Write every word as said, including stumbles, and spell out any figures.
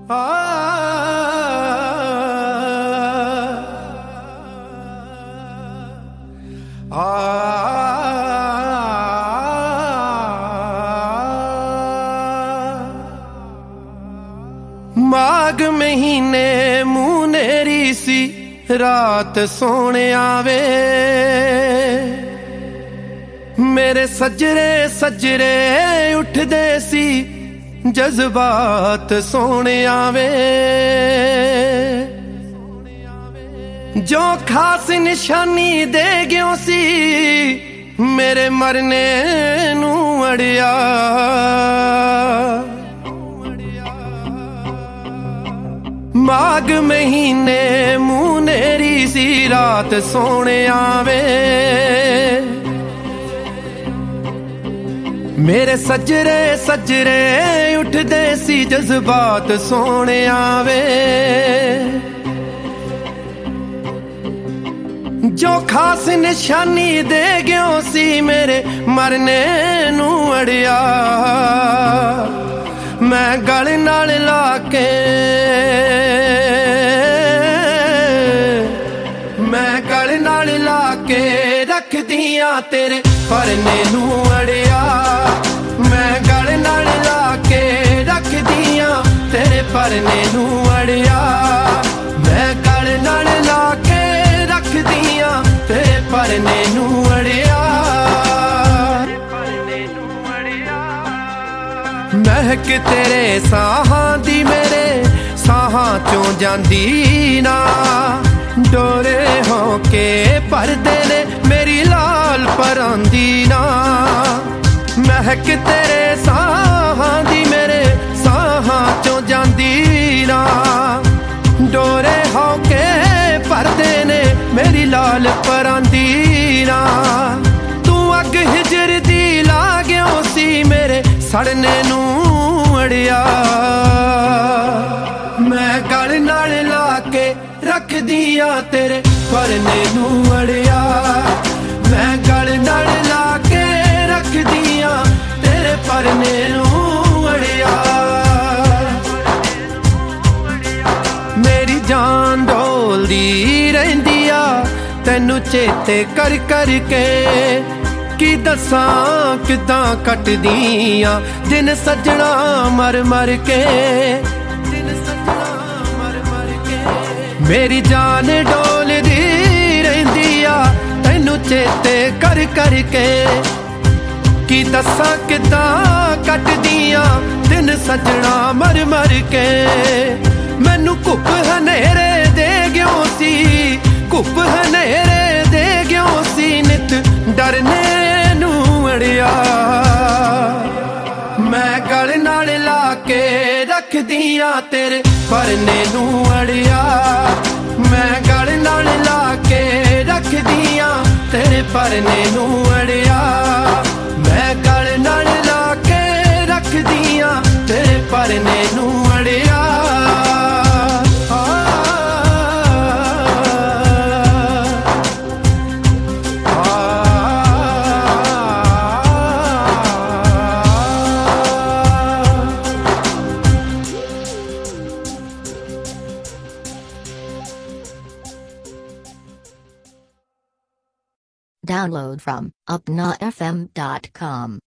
ਆ माघ महीने मुनेरी सी रात सोने आवे मेरे सजरे सजरे उठदे सी जज्बात सोने आवे जो खास निशानी दे गयो सी मेरे मरने नू अड़िया माघ महीने मुनेरी सी रात सोने आवे मेरे सजरे सजरे उठदे सी जज्बात सोने आवे जो खास निशानी दे गयो सी मेरे मरने नू अड़िया मैं गल नाल लाके मैं गल नाल लाके रख दियां तेरे परने नू अड़िया मैं गल नाल लाके रख दियां तेरे परने नू अड़िया मैं गल नाल लाके रख दियां तेरे परने नू अड़िया महक तेरे साहां दी मेरे साहां चों जांदी ना डोरे हो के परदे ने मेरी लाल परांदी ना महक तेरे साहां दी मेरे साहां चों जांदी ना डोरे हो के परदे ने मेरी लाल परांदी ना तू अग हिजर दी ला गयो सी मेरे सड़ने नू अड़िया मैं गल नाल लाके रख दियां तेरे परने नू अड़िया मैं गल नाल लाके रख दियां तेरे परने नू अड़िया मेरी जान डोलदी रहिंदी आ तैनू चेते कर कर के की दसां किदां कटदियां दिन सजना मर मर के दिन सजना मर मर के मेरी जान डोलदी रहिंदी आ तैनू चेते कर कर के की दसां किदां कटदियां दिन सजना मर मर के मैनू घुप हनेरे दे गयो सी घुप हनेरे दे गयो सी नित डरने नू अड़िया मैं गल नाल लाके रख दियां तेरे परने नू अड़िया मैं गल नाल लाके रख दियां तेरे परने नू अड़िया मैं गल नाल लाके रख दियां तेरे परने नू अड़िया Download from upna f m dot com.